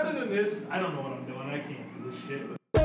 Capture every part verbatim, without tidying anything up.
Better than this, I don't know what I'm doing. I can't do this shit.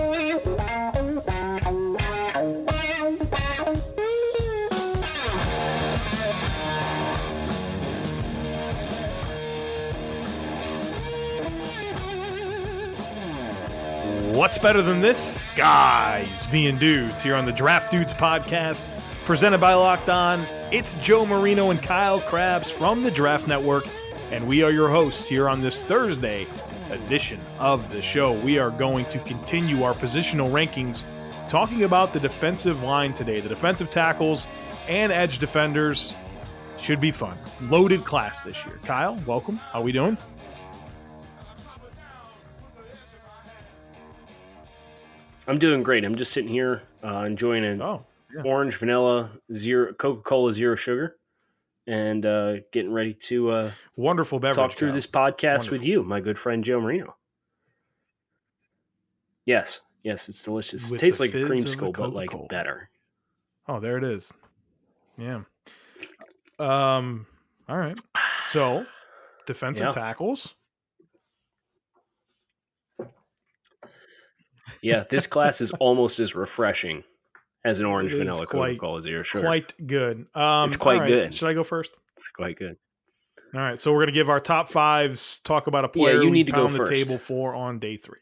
What's better than this? Guys being dudes here on the Draft Dudes podcast, presented by Locked On. It's Joe Marino and Kyle Krabs from the Draft Network, and we are your hosts here on this Thursday edition of the show. We are going to continue our positional rankings, talking about the defensive line today. The defensive tackles and edge defenders should be fun. Loaded class this year. Kyle, welcome. How we doing? I'm doing great. I'm just sitting here uh, enjoying an oh, yeah. orange vanilla zero Coca-Cola zero sugar, and uh, getting ready to uh, wonderful beverage. Talk through Kyle. this podcast Wonderful. with you, my good friend Joe Marino. Yes, yes, it's delicious. With it tastes the like a fizz creamsicle, of the but like Coca-Cola. better. Oh, there it is. Yeah. Um. All right. So, defensive Yeah. tackles. Yeah, this class is almost as refreshing as an orange It is vanilla quite- Coca-Cola zero sugar. Quite good. Um, It's quite all right. good. Should I go first? It's quite good. All right. So we're gonna give our top fives. Talk about a Yeah, player you we need to go pound the first. table for on day three.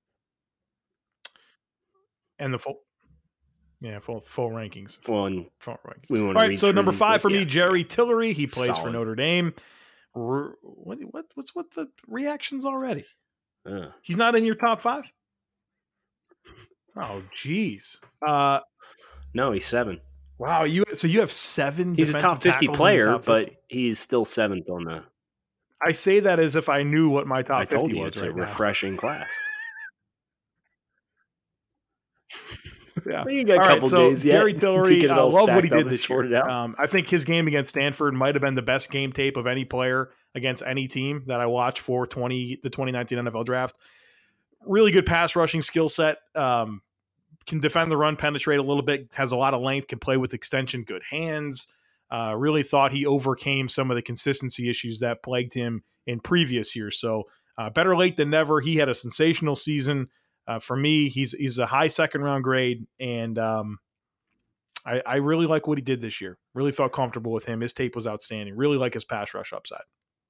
And the full. Yeah, full full rankings. Well, and Full rankings. we All want to right. read So through number these five lists. for me, Yeah, Jerry yeah. Tillery. He plays for Solid. Notre Dame. R- What what what's what the reactions already? Uh, He's not in your top five. Oh, geez. Uh, no, he's seven. wow. You so you have seven. He's a defensive top fifty tackles in your player, top but fifty? he's still seventh on the. I say that as if I knew what my top I told fifty you was it's right a now. refreshing class. Yeah. Well, you got a All right, couple so days yet Gary to Tillery, get it uh, all love what he stacked up did and this year. sorted out. Um, I think his game against Stanford might have been the best game tape of any player against any team that I watched for twenty the twenty nineteen N F L Draft. Really good pass rushing skill set. Um, can defend the run, penetrate a little bit, has a lot of length, can play with extension, good hands. Uh, really thought he overcame some of the consistency issues that plagued him in previous years. So uh, better late than never. He had a sensational season. Uh, for me, he's he's a high second round grade, and um, I, I really like what he did this year. Really felt comfortable with him. His tape was outstanding. Really like his pass rush upside.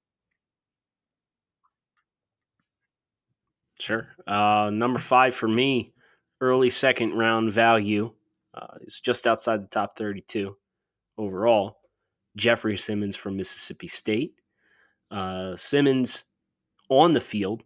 Sure. Uh, number five for me, early second round value, uh, is just outside the top thirty-two overall. Jeffrey Simmons from Mississippi State. Uh, Simmons on the field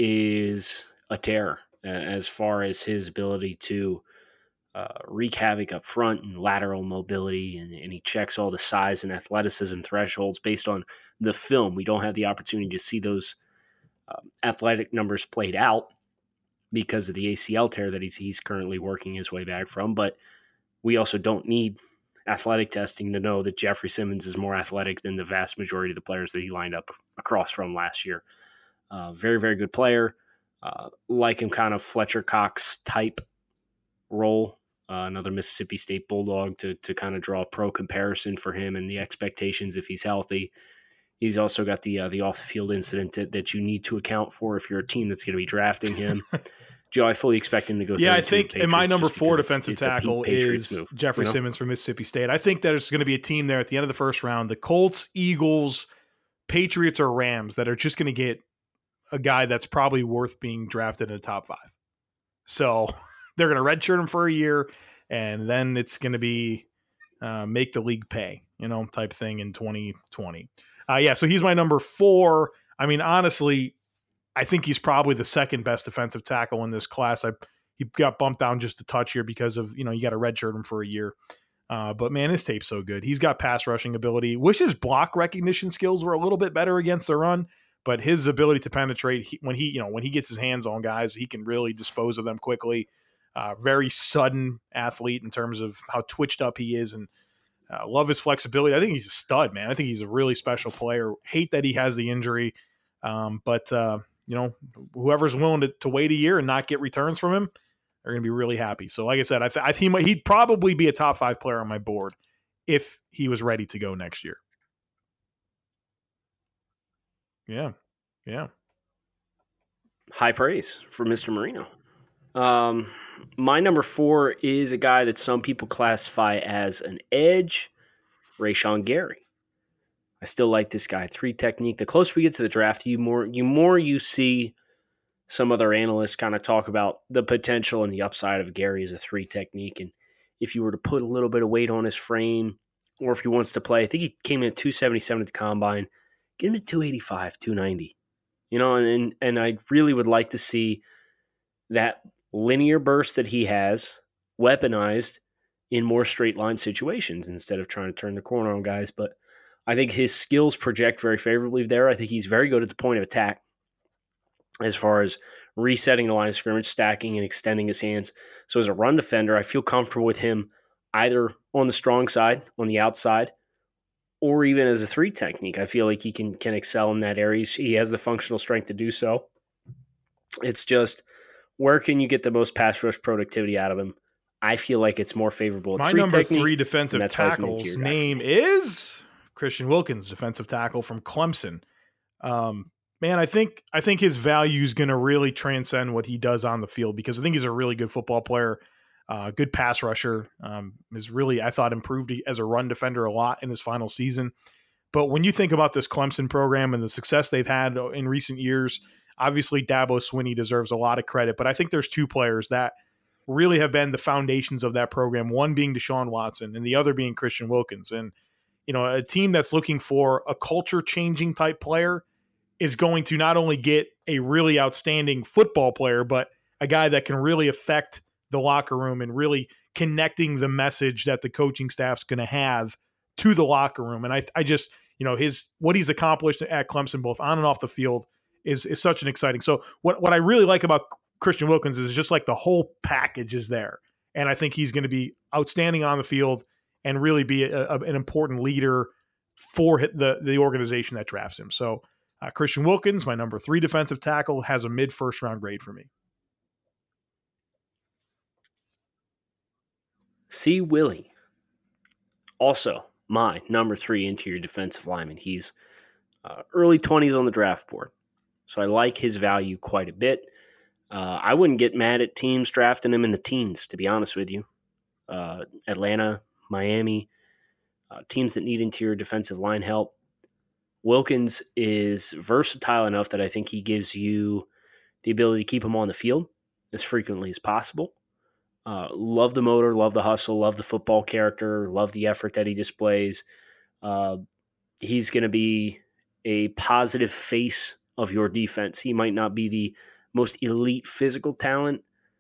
is a terror uh, as far as his ability to uh, wreak havoc up front and lateral mobility, and, and he checks all the size and athleticism thresholds based on the film. We don't have the opportunity to see those um, athletic numbers played out because of the A C L tear that he's, he's currently working his way back from, but we also don't need athletic testing to know that Jeffrey Simmons is more athletic than the vast majority of the players that he lined up across from last year. Uh, very, very good player. Uh, like him kind of Fletcher Cox type role, uh, another Mississippi State Bulldog to to kind of draw a pro comparison for him and the expectations if he's healthy. He's also got the uh, the off the field incident that, that you need to account for if you're a team that's going to be drafting him. Joe, I fully expect him to go. Yeah, I through think the in my Patriots number just four because defensive it's, it's tackle a Patriots is move, Jeffrey you know? Simmons from Mississippi State. I think there's going to be a team there at the end of the first round, the Colts, Eagles, Patriots, or Rams, that are just going to get a guy that's probably worth being drafted in the top five. So they're going to redshirt him for a year, and then it's going to be uh, make the league pay, you know, type thing in twenty twenty. Uh, yeah, so he's my number four. I mean, honestly, I think he's probably the second best defensive tackle in this class. I He got bumped down just a touch here because of, you know, you got to redshirt him for a year. Uh, but, man, his tape's so good. He's got pass rushing ability. Wish his block recognition skills were a little bit better against the run, but his ability to penetrate, he, when he, you know, when he gets his hands on guys, he can really dispose of them quickly. Uh, very sudden athlete in terms of how twitched up he is, and uh, love his flexibility. I think he's a stud, man. I think he's a really special player. Hate that he has the injury, um, but, uh, you know, whoever's willing to, to wait a year and not get returns from him are going to be really happy. So, like I said, I, th- I think he might, he'd probably be a top five player on my board if he was ready to go next year. Yeah. Yeah. High praise for Mister Marino. Um, my number four is a guy that some people classify as an edge, Rashawn Gary. I still like this guy. Three technique. The closer we get to the draft, you more you more you see some other analysts kind of talk about the potential and the upside of Gary as a three technique. And if you were to put a little bit of weight on his frame, or if he wants to play, I think he came in at two seventy-seven at the combine. Get him at two eighty-five, two ninety. You know, and and I really would like to see that linear burst that he has weaponized in more straight line situations instead of trying to turn the corner on guys. But I think his skills project very favorably there. I think he's very good at the point of attack as far as resetting the line of scrimmage, stacking and extending his hands. So as a run defender, I feel comfortable with him either on the strong side, on the outside, or even as a three technique. I feel like he can can excel in that area. He has the functional strength to do so. It's just, where can you get the most pass rush productivity out of him? I feel like it's more favorable. My three number technique, three defensive tackle's name is Christian Wilkins, defensive tackle from Clemson. Um, man, I think I think his value is going to really transcend what he does on the field, because I think he's a really good football player, uh, good pass rusher. Um, is really, I thought, improved as a run defender a lot in his final season. But when you think about this Clemson program and the success they've had in recent years, obviously Dabo Swinney deserves a lot of credit. But I think there's two players that really have been the foundations of that program, one being Deshaun Watson and the other being Christian Wilkins. And, you know, a team that's looking for a culture-changing type player is going to not only get a really outstanding football player, but a guy that can really affect the locker room and really connecting the message that the coaching staff's going to have to the locker room. And I, I just, you know, his what he's accomplished at Clemson, both on and off the field, is is such an exciting. So what what I really like about Christian Wilkins is just like the whole package is there, and I think he's going to be outstanding on the field and really be a, a, an important leader for the the organization that drafts him. So uh, Christian Wilkins, my number three defensive tackle, has a mid first round grade for me. C. Willie, also my number three interior defensive lineman. He's uh, early twenties on the draft board, so I like his value quite a bit. Uh, I wouldn't get mad at teams drafting him in the teens, to be honest with you. Uh, Atlanta, Miami, uh, teams that need interior defensive line help. Wilkins is versatile enough that I think he gives you the ability to keep him on the field as frequently as possible. Uh, love the motor, love the hustle, love the football character, love the effort that he displays. Uh, he's going to be a positive face of your defense. He might not be the most elite physical talent,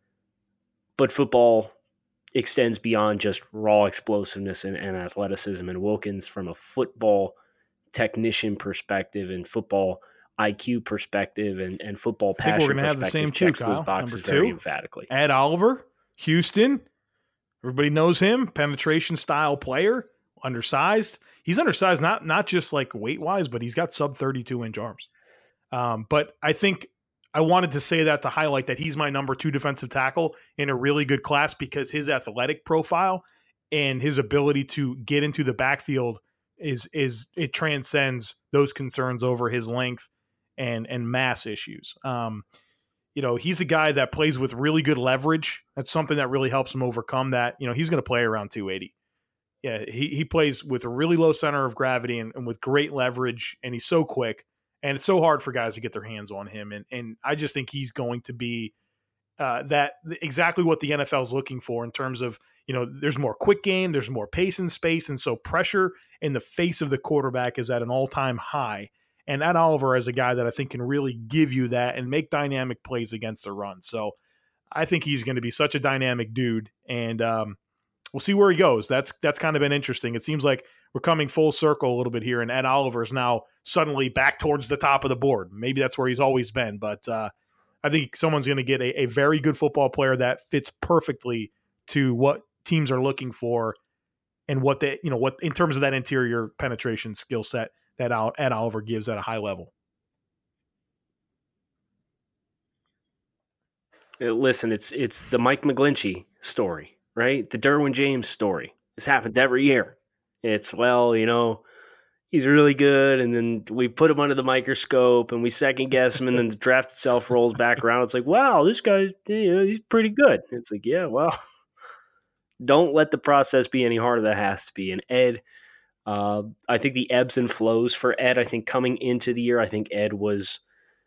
but football extends beyond just raw explosiveness and, and athleticism. And Wilkins, from a football technician perspective and football I Q perspective and, and football passion we're gonna perspective, have the same checks two, those Kyle. boxes Number two, very emphatically. Ed Oliver, Houston. Everybody knows him. Penetration style player, undersized. He's undersized, not not just like weight wise, but he's got sub thirty-two inch arms. Um, but I think I wanted to say that to highlight that he's my number two defensive tackle in a really good class, because his athletic profile and his ability to get into the backfield is is it transcends those concerns over his length and and mass issues. Um, you know, he's a guy that plays with really good leverage. That's something that really helps him overcome that. You know, he's going to play around two eighty. Yeah, he, he plays with a really low center of gravity and, and with great leverage, and he's so quick. And it's so hard for guys to get their hands on him. And and I just think he's going to be uh, that exactly what the N F L is looking for in terms of, you know, there's more quick game, there's more pace and space. And so pressure in the face of the quarterback is at an all-time high. And Ed Oliver is a guy that I think can really give you that and make dynamic plays against the run. So I think he's going to be such a dynamic dude. And um, we'll see where he goes. That's that's kind of been interesting. It seems like we're coming full circle a little bit here, and Ed Oliver is now suddenly back towards the top of the board. Maybe that's where he's always been, but uh, I think someone's going to get a, a very good football player that fits perfectly to what teams are looking for and what they, you know, what in terms of that interior penetration skill set that Ed Oliver gives at a high level. Listen, it's it's the Mike McGlinchey story, right? The Derwin James story. This happens every year. It's, well, you know, he's really good, and then we put him under the microscope, and we second guess him, and then the draft itself rolls back around. It's like, wow, this guy, you know, he's pretty good. It's like, yeah, well, don't let the process be any harder than it has to be. And Ed, uh, I think the ebbs and flows for Ed, I think coming into the year, I think Ed was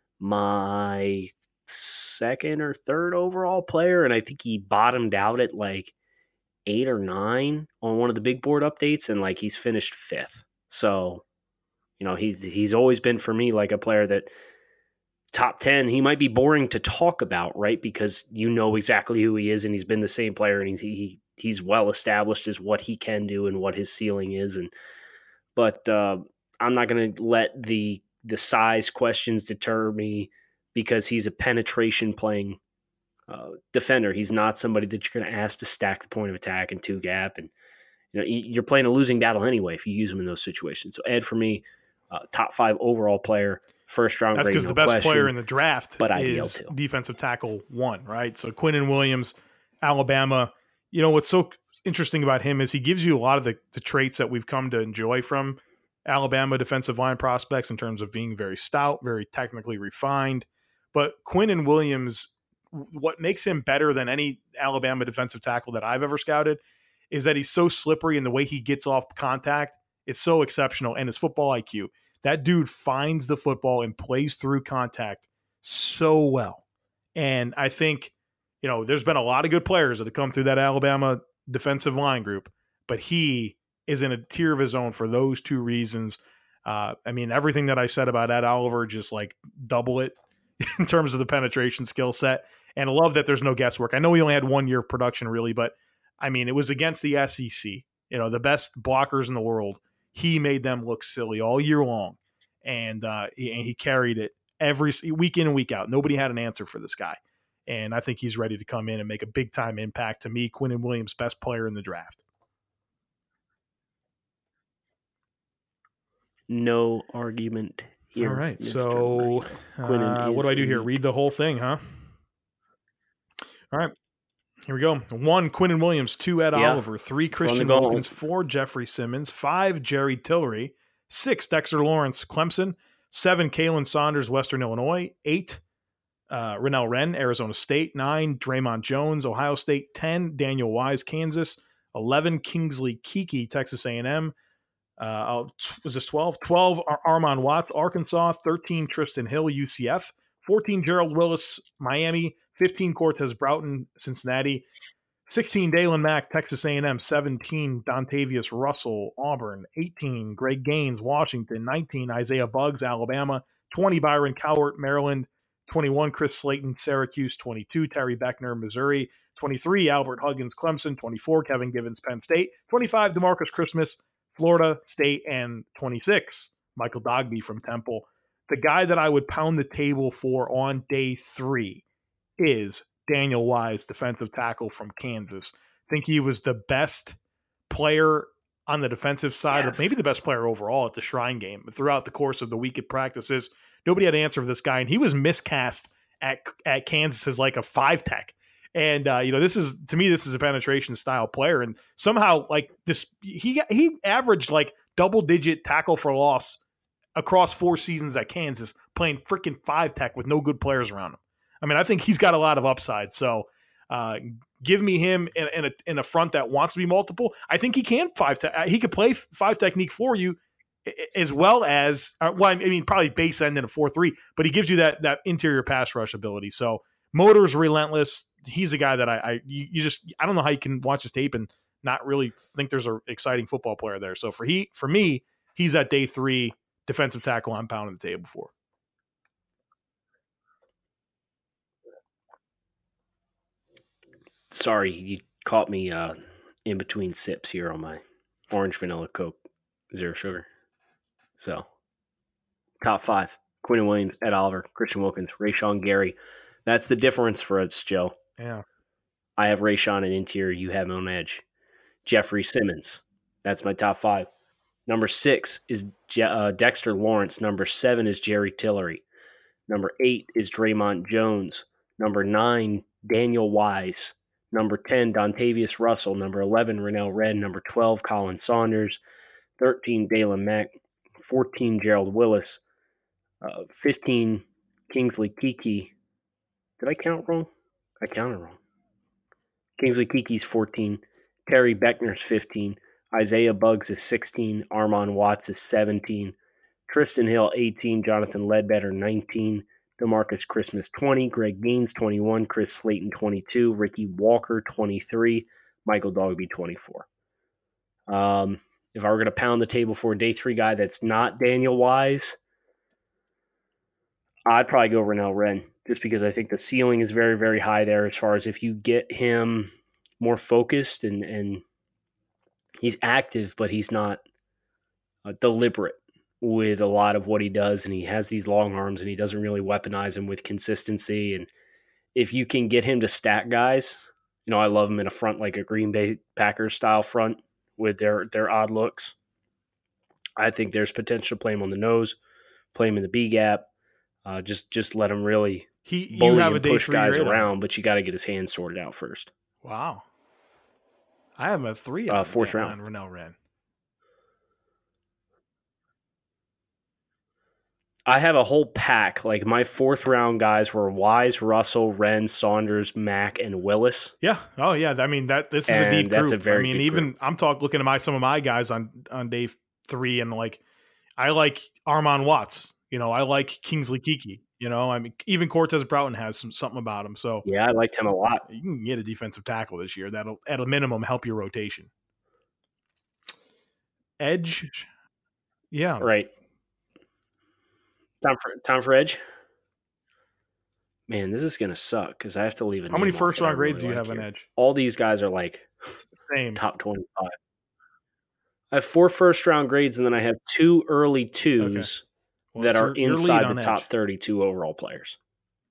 my second or third overall player, and I think he bottomed out at like eight or nine on one of the big board updates, and like he's finished fifth. So, you know, he's he's always been for me like a player that top ten, he might be boring to talk about, right? Because you know exactly who he is, and he's been the same player, and he, he he's well established as what he can do and what his ceiling is. And but uh, I'm not going to let the the size questions deter me, because he's a penetration playing uh, defender. He's not somebody that you're going to ask to stack the point of attack and two gap, and you know you're playing a losing battle anyway if you use him in those situations. So Ed, for me, uh, top five overall player. First round That's grade, because no the best question, player in the draft but is defensive tackle one, right? So Quinnen Williams, Alabama. You know, what's so interesting about him is he gives you a lot of the, the traits that we've come to enjoy from Alabama defensive line prospects in terms of being very stout, very technically refined. But Quinnen Williams, what makes him better than any Alabama defensive tackle that I've ever scouted is that he's so slippery, and the way he gets off contact is so exceptional, and his football I Q. That dude finds the football and plays through contact so well. And I think, you know, there's been a lot of good players that have come through that Alabama defensive line group, but he is in a tier of his own for those two reasons. Uh, I mean, everything that I said about Ed Oliver, just like double it in terms of the penetration skill set. And I love that there's no guesswork. I know he only had one year of production, really, but I mean, it was against the S E C, you know, the best blockers in the world. He made them look silly all year long, and uh, he, and he carried it every week in and week out. Nobody had an answer for this guy, and I think he's ready to come in and make a big-time impact. To me, Quinnen Williams, best player in the draft. No argument here. All right, Mister so uh, what do I do here? Read the whole thing, huh? All right. Here we go. One, Quinnen Williams. Two, Ed yeah. Oliver. Three, Christian Wilkins. Four, Jeffrey Simmons. Five, Jerry Tillery. Six, Dexter Lawrence, Clemson. Seven, Kalen Saunders, Western Illinois. Eight, uh, Rennell Wren, Arizona State. Nine, Draymond Jones, Ohio State. Ten, Daniel Wise, Kansas. Eleven, Kingsley Keke, Texas A and M. Uh, was this twelve? twelve, Ar- Armon Watts, Arkansas. thirteen, Tristan Hill, U C F. fourteen, Gerald Willis, Miami. fifteen, Cortez Broughton, Cincinnati. sixteen, Dalen Mack, Texas A and M. seventeen, Dontavius Russell, Auburn. eighteen, Greg Gaines, Washington. nineteen, Isaiah Buggs, Alabama. twenty, Byron Cowart, Maryland. twenty-one, Chris Slayton, Syracuse. twenty-two, Terry Beckner, Missouri. twenty-three, Albert Huggins, Clemson. twenty-four, Kevin Givens, Penn State. twenty-five, DeMarcus Christmas, Florida State. And twenty-six, Michael Dogby from Temple. The guy that I would pound the table for on day three is Daniel Wise, defensive tackle from Kansas. I think he was the best player on the defensive side, yes. or maybe the best player overall at the Shrine Game. Throughout the course of the week at practices, nobody had an answer for this guy, and he was miscast at at Kansas as like a five tech. And uh, you know, this is to me, this is a penetration style player, and somehow like this, he he averaged like double digit tackle for loss across four seasons at Kansas, playing freaking five tech with no good players around him. I mean, I think he's got a lot of upside. So uh, give me him in, in, a, in a front that wants to be multiple. I think he can five. Te- he could play five technique for you, as well as uh, well. I mean, probably base end in a four three, but he gives you that that interior pass rush ability. So motor's relentless. He's a guy that I, I you, you just I don't know how you can watch his tape and not really think there's an exciting football player there. So for he for me, he's at day three defensive tackle I'm pounding the table for. Sorry, you caught me uh, in between sips here on my orange vanilla Coke, zero sugar. So, top five: Quinnen Williams, Ed Oliver, Christian Wilkins, Rashawn Gary. That's the difference for us, Joe. Yeah, I have Rashawn in interior. You have him on edge. Jeffrey Simmons. That's my top five. Number six is Je- uh, Dexter Lawrence. Number seven is Jerry Tillery. Number eight is Draymond Jones. Number nine, Daniel Wise. Number ten, Dontavius Russell. Number eleven, Rennell Wren. Number twelve, Colin Saunders. thirteen, Dalen Mack. fourteen, Gerald Willis. Uh, fifteen, Kingsley Keke. Did I count wrong? I counted wrong. Kingsley Keke's fourteen. Terry Beckner's fifteen. Isaiah Buggs is sixteen. Armon Watts is seventeen. Tristan Hill, eighteen. Jonathan Ledbetter, nineteen. DeMarcus Christmas, twenty. Greg Gaines, twenty-one. Chris Slayton, twenty-two. Ricky Walker, twenty-three. Michael Dogby, twenty-four. Um, if I were going to pound the table for a day three guy that's not Daniel Wise, I'd probably go Renell Wren, just because I think the ceiling is very, very high there as far as if you get him more focused and, and he's active, but he's not uh, deliberate with a lot of what he does, and he has these long arms and he doesn't really weaponize them with consistency. And if you can get him to stack guys, you know, I love him in a front like a Green Bay Packers style front with their, their odd looks. I think there's potential to play him on the nose, play him in the B gap. Uh, just just let him really he, bully you have and a day push three guys radar. around, but you got to get his hands sorted out first. Wow. I have a three Uh, on, fourth on round. Renell Wren. I have a whole pack. Like my fourth round guys were Wise, Russell, Wren, Saunders, Mack, and Willis. Yeah. Oh yeah. I mean that this is And a deep that's group. a very I mean, good even group. I'm talking looking at my some of my guys on on day three, and like I like Armon Watts. You know, I like Kingsley Keke. You know, I mean, even Cortez Broughton has some something about him. So Yeah, I liked him a lot. you can get a defensive tackle this year that'll at a minimum help your rotation. Edge. Yeah. Right. Time for time for Edge. Man, this is gonna suck because I have to leave a How many name off first that I round grades really do you like have on here. Edge? All these guys are like Same. top twenty-five. I have four first round grades, and then I have two early twos Well, that it's are your- your lead inside the on top Edge. thirty-two overall players.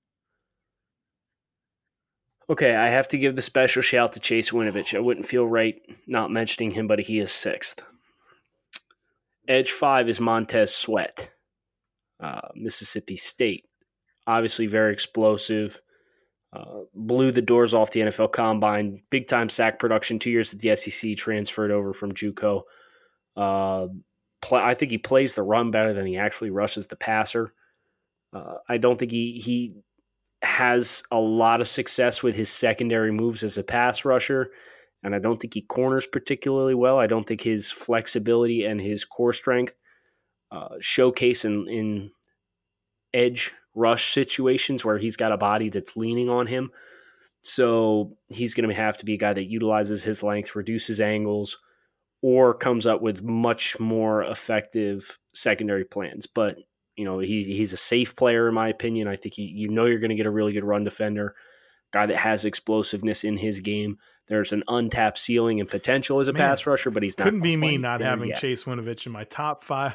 Okay, I have to give the special shout to Chase Winovich. I wouldn't feel right not mentioning him, but he is sixth. Edge five is Montez Sweat, uh, Mississippi State. Obviously very explosive. Uh, blew the doors off the N F L Combine. Big-time sack production. Two years at the S E C, transferred over from JUCO. Uh, play, I think he plays the run better than he actually rushes the passer. Uh, I don't think he he has a lot of success with his secondary moves as a pass rusher, and I don't think he corners particularly well. I don't think his flexibility and his core strength uh, showcase in, in edge rush situations where he's got a body that's leaning on him. So he's going to have to be a guy that utilizes his length, reduces angles, or comes up with much more effective secondary plans. But you know, he, he's a safe player, in my opinion. I think you, you know you're going to get a really good run defender, guy that has explosiveness in his game. There's an untapped ceiling and potential as a Man, pass rusher, but he's not Couldn't be me quite not there having yet. Chase Winovich in my top five.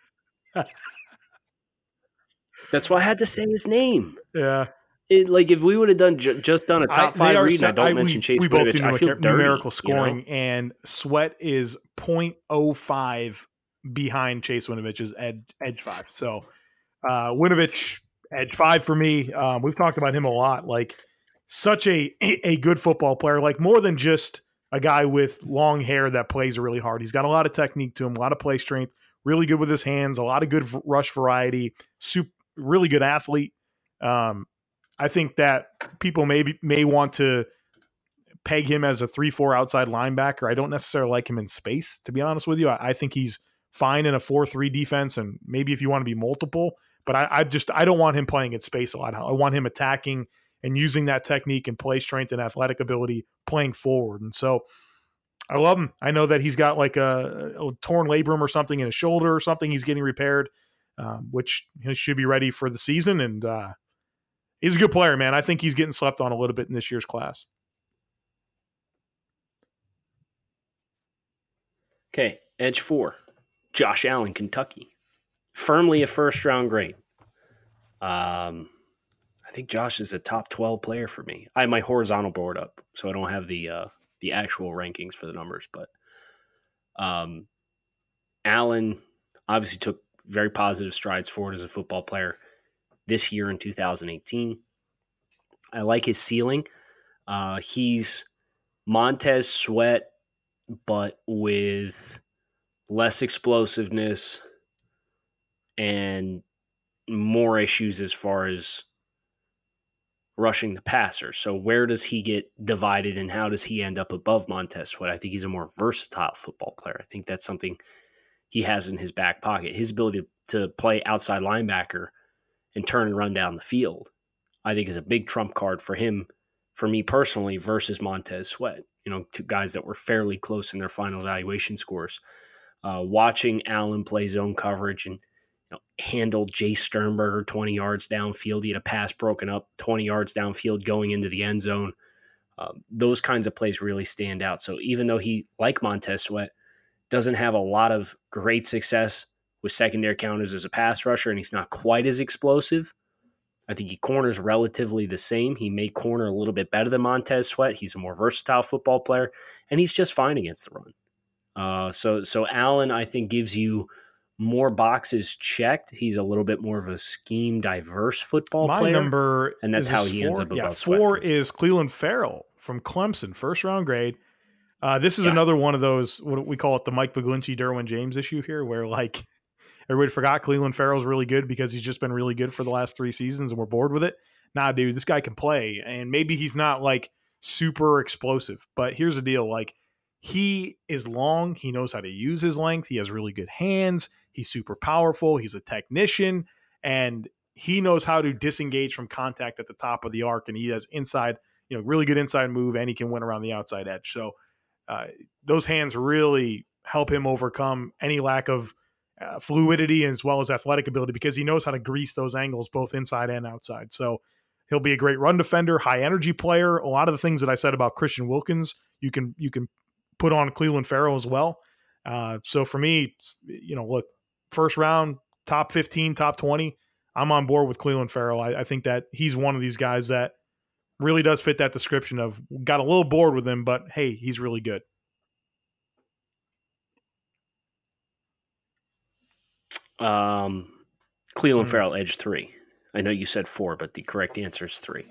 That's why I had to say his name. Yeah. It, like if we would have done ju- just done a top I, five read, and I set- don't I- mention we, Chase we both Winovich, do I feel numerical, dirty. numerical scoring, You know? and Sweat is point oh five behind Chase Winovich's edge, edge five. So uh, Winovich, edge five for me. Um, we've talked about him a lot. Like such a, a good football player, like more than just a guy with long hair that plays really hard. He's got a lot of technique to him, a lot of play strength, really good with his hands, a lot of good rush variety, super, really good athlete. Um, I think that people maybe may want to peg him as a three four outside linebacker. I don't necessarily like him in space, to be honest with you. I, I think he's fine in a four three defense, and maybe if you want to be multiple, but I, I just I don't want him playing in space a lot. I want him attacking and using that technique and play strength and athletic ability playing forward. And so I love him. I know that he's got like a, a torn labrum or something in his shoulder or something he's getting repaired, um, which he should be ready for the season. And uh, he's a good player, man. I think he's getting slept on a little bit in this year's class. Okay, edge four, Josh Allen, Kentucky. Firmly a first-round grade. Um, I think Josh is a top twelve player for me. I have my horizontal board up, so I don't have the uh, the actual rankings for the numbers. But um, Allen obviously took very positive strides forward as a football player this year in two thousand eighteen. I like his ceiling. Uh, he's Montez Sweat, but with less explosiveness, and more issues as far as rushing the passer. So where does he get divided and how does he end up above Montez Sweat? I think he's a more versatile football player. I think that's something he has in his back pocket. His ability to, to play outside linebacker and turn and run down the field, I think is a big trump card for him, for me personally, versus Montez Sweat. You know, two guys that were fairly close in their final evaluation scores. Uh, watching Allen play zone coverage and you know, handle Jay Sternberger twenty yards downfield. He had a pass broken up twenty yards downfield going into the end zone. Um, those kinds of plays really stand out. So even though he, like Montez Sweat, doesn't have a lot of great success with secondary counters as a pass rusher, and he's not quite as explosive, I think he corners relatively the same. He may corner a little bit better than Montez Sweat. He's a more versatile football player, and he's just fine against the run. Uh, so, so Allen, I think, gives you more boxes checked. He's a little bit more of a scheme diverse football My player. number, and that's how he four? ends up above yeah, Sweat. Four is Cleveland Farrell from Clemson, first round grade. Uh, this is Yeah. another one of those, what we call it, the Mike McGlinchey, Derwin James issue here, where like everybody forgot Cleveland Farrell's really good because he's just been really good for the last three seasons and we're bored with it. Nah, dude, this guy can play, and maybe he's not like super explosive, but here's the deal. Like, he is long. He knows how to use his length. He has really good hands. He's super powerful. He's a technician, and he knows how to disengage from contact at the top of the arc. And he has inside, you know, really good inside move, and he can win around the outside edge. So uh, those hands really help him overcome any lack of uh, fluidity as well as athletic ability, because he knows how to grease those angles both inside and outside. So he'll be a great run defender, high energy player. A lot of the things that I said about Christian Wilkins, you can you can put on Cleveland Farrell as well. Uh, so for me, you know, look, first round, top fifteen, top twenty, I'm on board with Cleveland Farrell. I, I think that he's one of these guys that really does fit that description of got a little bored with him, but hey, he's really good. Um, Cleveland Hmm. Farrell, edge three. I know you said four, but the correct answer is three.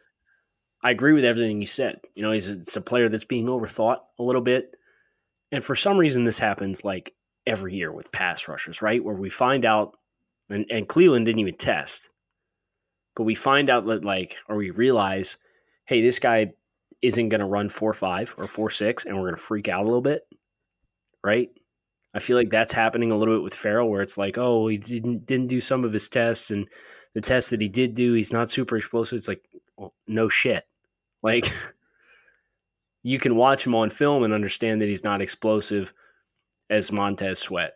I agree with everything you said. You know, he's a, it's a player that's being overthought a little bit. And for some reason, this happens like every year with pass rushers, right? Where we find out, and, and Cleveland didn't even test, but we find out that, like, or we realize, hey, this guy isn't going to run four five or four six, and we're going to freak out a little bit, right? I feel like that's happening a little bit with Farrell, where it's like, oh, he didn't didn't do some of his tests, and the tests that he did do, he's not super explosive. It's like, well, no shit. Like, you can watch him on film and understand that he's not explosive as Montez Sweat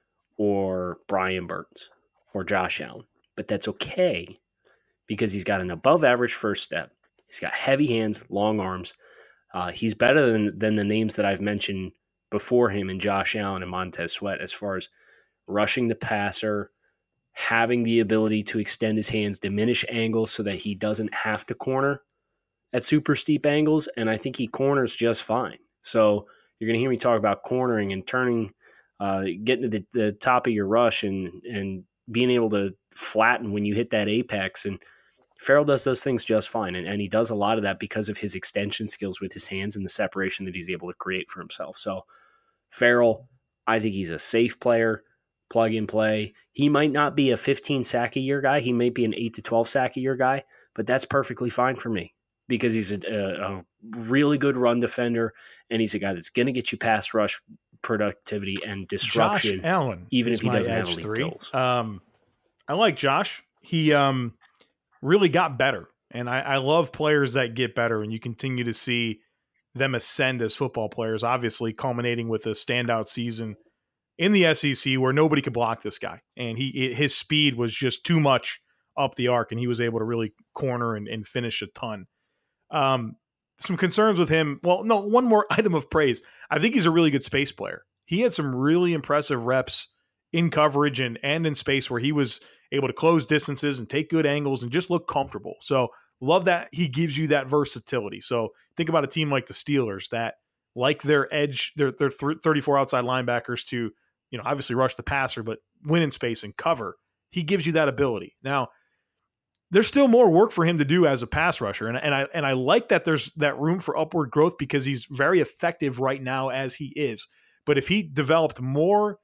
or Brian Burns or Josh Allen. But that's okay because he's got an above average first step. He's got heavy hands, long arms. Uh, he's better than, than the names that I've mentioned before him in Josh Allen and Montez Sweat as far as rushing the passer, having the ability to extend his hands, diminish angles so that he doesn't have to corner at super steep angles, and I think he corners just fine. So you're going to hear me talk about cornering and turning, uh, getting to the, the top of your rush and and being able to flatten when you hit that apex. And Farrell does those things just fine, and, and he does a lot of that because of his extension skills with his hands and the separation that he's able to create for himself. So Farrell, I think he's a safe player, plug and play. He might not be a fifteen sack a year guy. He may be an eight to twelve sack a year guy, but that's perfectly fine for me, because he's a, a, a really good run defender, and he's a guy that's going to get you pass rush productivity and disruption, Josh Allen, even is if he my doesn't have edge elite three. tools. Um, I like Josh. He um, really got better, and I, I love players that get better, and you continue to see them ascend as football players, obviously culminating with a standout season in the S E C where nobody could block this guy, and he his speed was just too much up the arc, and he was able to really corner and, and finish a ton. Um, some concerns with him. Well, no, one more item of praise. I think he's a really good space player. He had some really impressive reps in coverage and, and in space where he was able to close distances and take good angles and just look comfortable. So love that he gives you that versatility. So think about a team like the Steelers that like their edge, their, their thirty-four outside linebackers to, you know, obviously rush the passer, but win in space and cover. He gives you that ability. Now, there's still more work for him to do as a pass rusher. And, and I and I like that there's that room for upward growth because he's very effective right now as he is. But if he developed more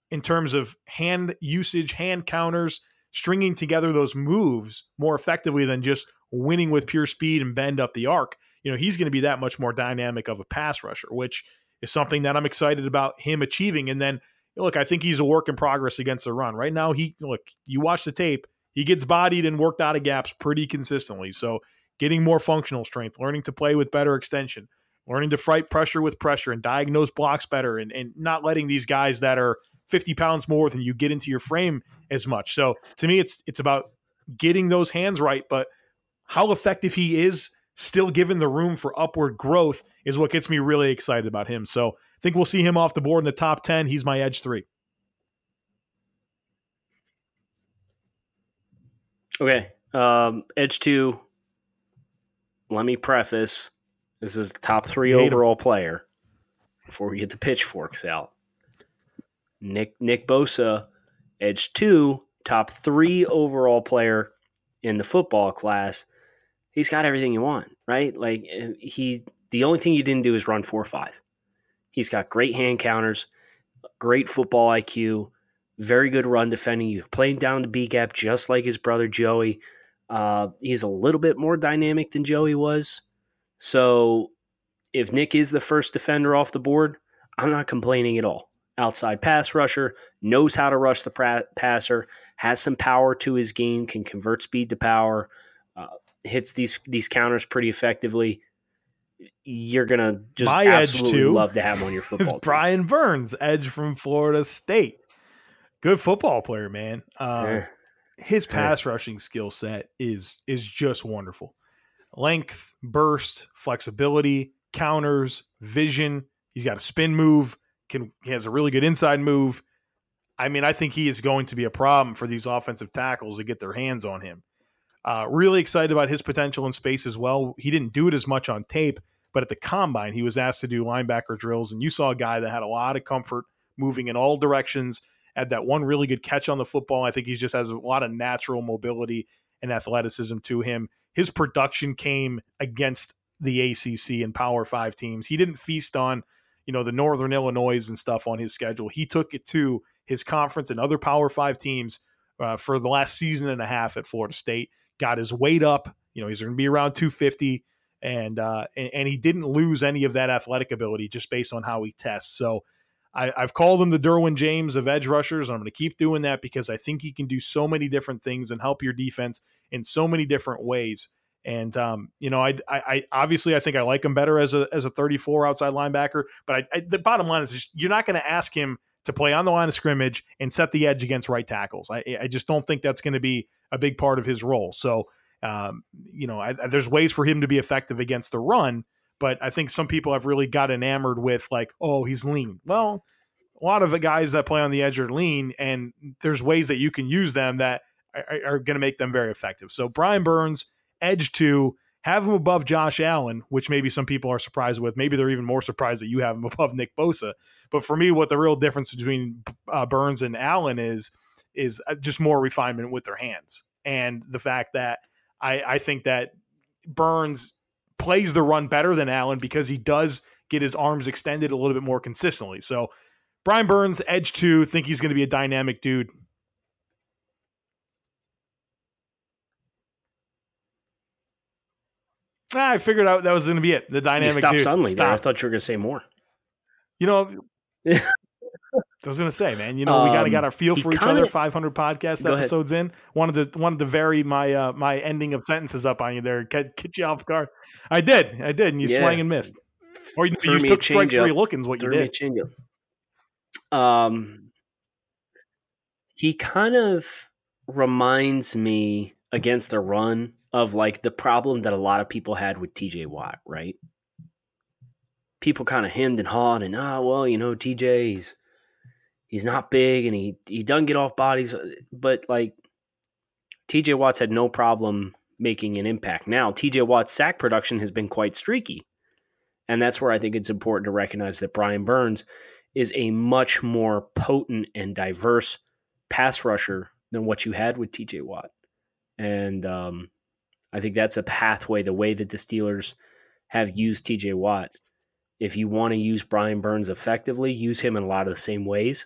in terms of hand usage, hand counters, stringing together those moves more effectively than just winning with pure speed and bend up the arc. You know, he's going to be that much more dynamic of a pass rusher, which is something that I'm excited about him achieving. And then, look, I think he's a work in progress against the run. Right now, he look, you watch the tape, he gets bodied and worked out of gaps pretty consistently. So getting more functional strength, learning to play with better extension, learning to fight pressure with pressure and diagnose blocks better, and, and not letting these guys that are fifty pounds more than you get into your frame as much. So to me, it's it's about getting those hands right, but how effective he is, still given the room for upward growth, is what gets me really excited about him. So I think we'll see him off the board in the top ten. He's my edge three. Okay. Um, edge two, let me preface, this is the top three overall player before we get the pitchforks out. Nick Nick Bosa, edge two, top three overall player in the football class. He's got everything you want, right? Like he, the only thing he didn't do is run four five. He's got great hand counters, great football I Q, very good run defending. You playing down the B gap just like his brother Joey. Uh, he's a little bit more dynamic than Joey was. So if Nick is the first defender off the board, I'm not complaining at all. Outside pass rusher, knows how to rush the pra- passer, has some power to his game, can convert speed to power, uh, hits these these counters pretty effectively. You're going to just My absolutely edge two love to have him on your football is team. Brian Burns, edge from Florida State. Good football player, man. Uh, Yeah. his pass rushing skill set is is just wonderful. Length, burst, flexibility, counters, vision. He's got a spin move. Can he has a really good inside move. I mean, I think he is going to be a problem for these offensive tackles to get their hands on him. Uh, really excited about his potential in space as well. He didn't do it as much on tape, but at the combine, he was asked to do linebacker drills, and you saw a guy that had a lot of comfort moving in all directions, had that one really good catch on the football. I think he just has a lot of natural mobility and athleticism to him. His production came against the A C C and Power Five teams. He didn't feast on, you know, the Northern Illinois and stuff on his schedule. He took it to his conference and other Power Five teams uh, for the last season and a half at Florida State. Got his weight up. You know, he's going to be around two fifty, and, uh, and and he didn't lose any of that athletic ability just based on how he tests. So I, I've called him the Derwin James of edge rushers, and I'm going to keep doing that because I think he can do so many different things and help your defense in so many different ways. And um, you know, I, I, I obviously I think I like him better as a as a thirty-four outside linebacker. But I, I, the bottom line is just, you're not going to ask him to play on the line of scrimmage and set the edge against right tackles. I, I just don't think that's going to be a big part of his role. So um, you know, I, there's ways for him to be effective against the run. But I think some people have really got enamored with like, oh, he's lean. Well, a lot of the guys that play on the edge are lean, and there's ways that you can use them that are, are going to make them very effective. So Brian Burns, edge two, have him above Josh Allen, which maybe some people are surprised with. Maybe they're even more surprised that you have him above Nick Bosa. But for me, what the real difference between uh, Burns and Allen is, is just more refinement with their hands. And the fact that I, I think that Burns plays the run better than Allen because he does get his arms extended a little bit more consistently. So Brian Burns, edge two, think he's going to be a dynamic dude. Ah, I figured out that was going to be it. The dynamic you stopped dude. Suddenly Stop. there. I thought you were going to say more. You know, I was going to say, man, you know, we kind of Um, got our feel he for each kinda- other. five hundred podcast Go ahead. episodes in. Wanted to wanted to vary my uh, my ending of sentences up on you there, get, get you off guard. I did, I did, and you Yeah. swang and missed, or you, Threw you me a took strike change three up. lookings. What you Threw me a did? changeup. Um, he kind of reminds me against the run of like the problem that a lot of people had with T J Watt, right? People kind of hemmed and hawed and, ah, oh, well, you know, T J's he's not big and he he doesn't get off bodies, but like T J Watt's had no problem making an impact. Now, T J Watt's sack production has been quite streaky. And that's where I think it's important to recognize that Brian Burns is a much more potent and diverse pass rusher than what you had with T J Watt. And um, I think that's a pathway, the way that the Steelers have used T J Watt. If you want to use Brian Burns effectively, use him in a lot of the same ways.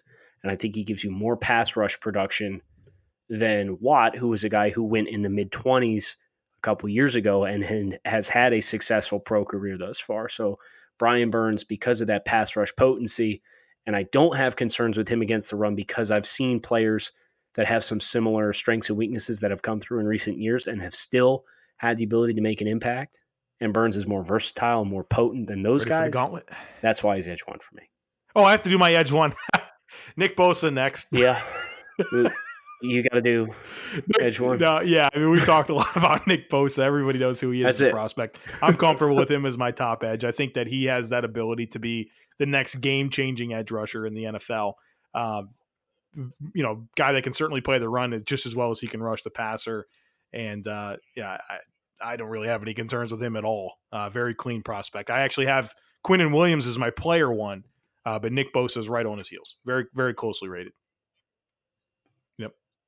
and I think he gives you more pass rush production than Watt, who was a guy who went in the mid-twenties a couple years ago and, and has had a successful pro career thus far. So Brian Burns, because of that pass rush potency, and I don't have concerns with him against the run because I've seen players that have some similar strengths and weaknesses that have come through in recent years and have still had the ability to make an impact. And Burns is more versatile and more potent than those Ready guys. for the gauntlet? That's why he's edge one for me. Oh, I have to do my edge one. Nick Bosa next. Yeah. You got to do edge one. No, yeah, I mean, we've talked a lot about Nick Bosa. Everybody knows who he is That's as a it. prospect. I'm comfortable with him as my top edge. I think that he has that ability to be the next game-changing edge rusher in the N F L. Um, you know, guy that can certainly play the run just as well as he can rush the passer. And uh, yeah, I, I don't really have any concerns with him at all. Uh, very clean prospect. I actually have Quinnen Williams as my player one, uh, but Nick Bosa is right on his heels. Very, very closely rated. Yep.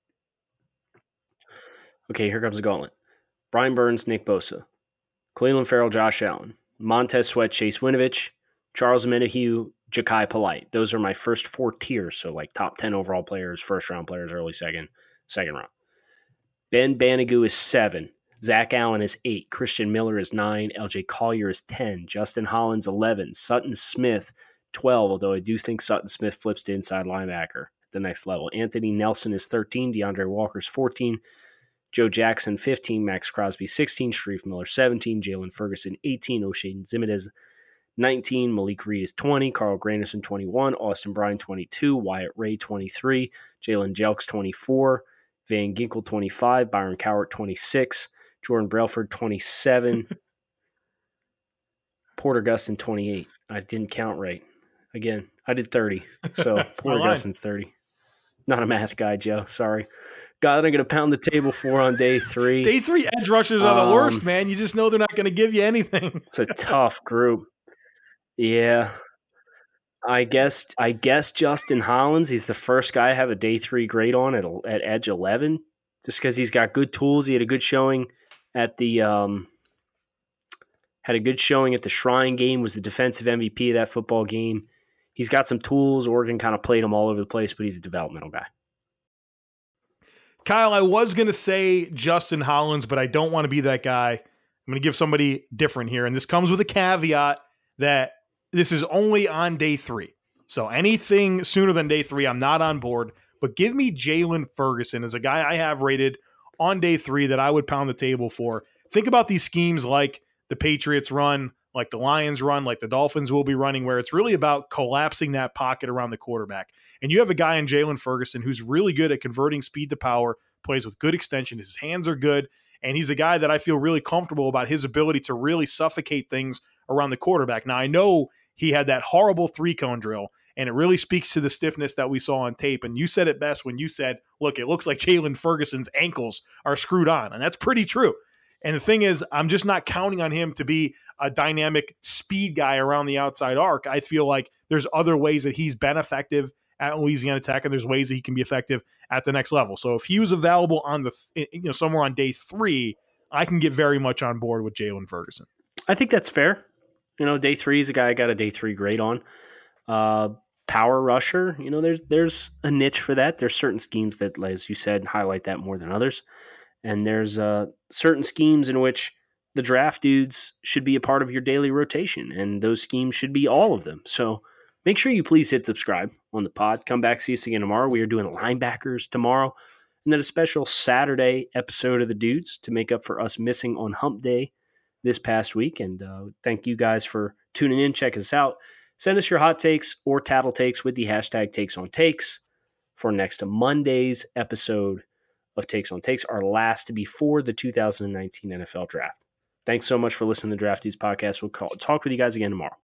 Okay, here comes the gauntlet. Brian Burns, Nick Bosa, Cleveland Farrell, Josh Allen, Montez Sweat, Chase Winovich, Charles Menahue, Ja'Kai Polite. Those are my first four tiers. So like top ten overall players, first round players, early second, second round. Ben Banigou is seven. Zach Allen is eight. Christian Miller is nine. L J Collier is ten. Justin Hollins, eleven. Sutton Smith, twelve, although I do think Sutton Smith flips to inside linebacker at the next level. Anthony Nelson is thirteen. DeAndre Walker is fourteen. Joe Jackson, fifteen. Max Crosby, sixteen. Sharif Miller, seventeen. Jalen Ferguson, eighteen. O'Shane Zimenez, nineteen. Malik Reed is twenty. Carl Granderson, twenty-one. Austin Bryan, twenty-two. Wyatt Ray, twenty-three. Jalen Jelks, twenty-four. Van Ginkel, twenty-five. Byron Cowart, twenty-six. Jordan Brailford, twenty-seven. Porter Gustin, twenty-eight. I didn't count right. Again, I did thirty. So Porter Gustin's thirty. Not a math guy, Joe. Sorry. God, I'm going to pound the table for on day three. Day three edge rushers are the Um, worst, man. You just know they're not going to give you anything. It's a tough group. Yeah. I guess I guess Justin Hollins, he's the first guy I have a day three grade on at, at edge eleven, just because he's got good tools. He had a good showing at the um, had a good showing at the Shrine game, was the defensive M V P of that football game. He's got some tools. Oregon kind of played him all over the place, but he's a developmental guy. Kyle, I was going to say Justin Hollins, but I don't want to be that guy. I'm going to give somebody different here, and this comes with a caveat that this is only on day three. So anything sooner than day three, I'm not on board. But give me Jalen Ferguson as a guy I have rated on day three that I would pound the table for. Think about these schemes like the Patriots run, like the Lions run, like the Dolphins will be running, where it's really about collapsing that pocket around the quarterback. And you have a guy in Jalen Ferguson who's really good at converting speed to power, plays with good extension, his hands are good, and he's a guy that I feel really comfortable about his ability to really suffocate things around the quarterback. Now, I know he had that horrible three-cone drill, and it really speaks to the stiffness that we saw on tape. And you said it best when you said, look, it looks like Jalen Ferguson's ankles are screwed on, and that's pretty true. And the thing is, I'm just not counting on him to be a dynamic speed guy around the outside arc. I feel like there's other ways that he's been effective at Louisiana Tech, and there's ways that he can be effective at the next level. So if he was available on the, you know, somewhere on day three, I can get very much on board with Jalen Ferguson. I think that's fair. You know, day three is a guy I got a day three grade on. Uh, power rusher, you know, there's there's a niche for that. There's certain schemes that, as you said, highlight that more than others. And there's uh, certain schemes in which the draft dudes should be a part of your daily rotation, and those schemes should be all of them. So make sure you please hit subscribe on the pod. Come back, see us again tomorrow. We are doing linebackers tomorrow, and then a special Saturday episode of the Dudes to make up for us missing on Hump Day this past week. And uh, thank you guys for tuning in. Check us out. Send us your hot takes or tattle takes with the hashtag Takes on Takes for next Monday's episode of Takes on Takes, our last before the two thousand nineteen N F L Draft. Thanks so much for listening to the Draft Dudes podcast. We'll call, talk with you guys again tomorrow.